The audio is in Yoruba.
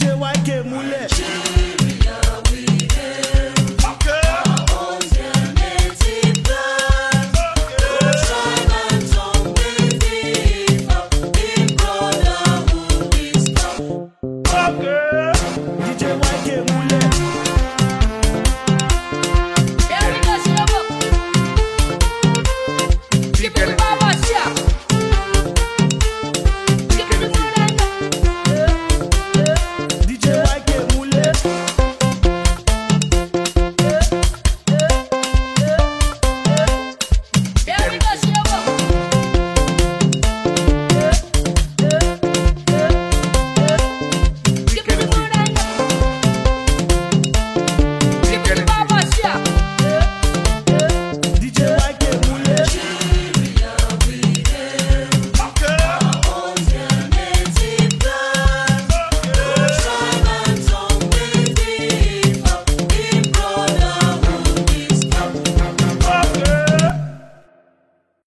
DJ YK múlẹ̀. Nigeria we hail. Our alternative plan. No tribe and tongue we differ. In brotherhood we stand. DJ YK